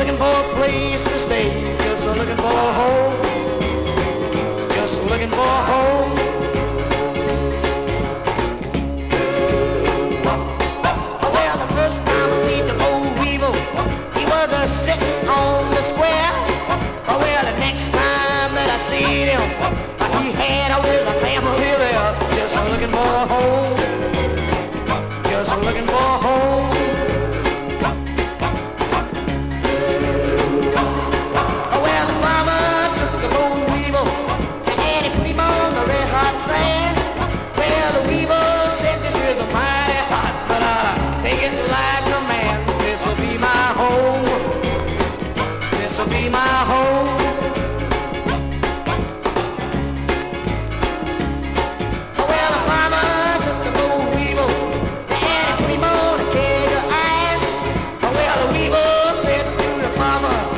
looking for a place to stay, just looking for a home, just looking for a home. Well, the first time I seen the old Weevil, he was sitting on the square. Well, the next time that I seen him, he had always a family there, just looking for a home, just looking for a home. Well, mama took the old Weevil and Daddy put him on the red hot sand. Well, the Weevil said this is a mighty hot, but I'll take it like a man. This'll be my home, this'll be my home. Well, the mama took the old Weevil and put him on a cage of ice. Well, the Weevil said to the mama,